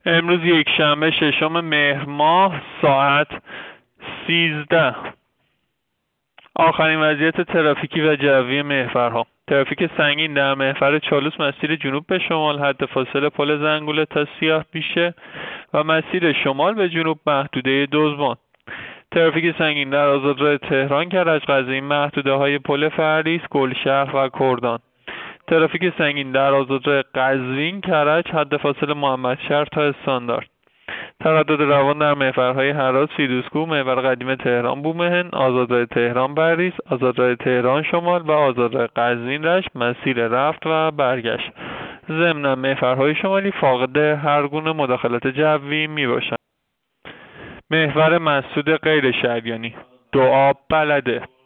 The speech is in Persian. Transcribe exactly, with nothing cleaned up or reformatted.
امروز یک شنبه ششم مهر ماه ساعت سیزده. آخرین وضعیت ترافیکی و جوی محورها. ترافیک سنگین در محور چالوس مسیر جنوب به شمال حد فاصله پل زنگوله تا سیاه بیشه و مسیر شمال به جنوب محدوده دزبان. ترافیک سنگین در آزادراه تهران کرج قزوین محدوده های پل فردیس، گلشهر و کردان. ترافیک سنگین در آزادراه قزوین کرج حد فاصله محمدشهر تا استاندارد. تردد روان در محورهای هرات، فیروزکوه، محور قدیم تهران بومهن، آزادراه تهران بریس، آزادراه تهران شمال و آزادراه قزوین رشت مسیر رفت و برگشت. ضمن محورهای شمالی فاقد هر گونه مداخلت جوی می باشند. محور مسدود غیر شریانی دعا بلده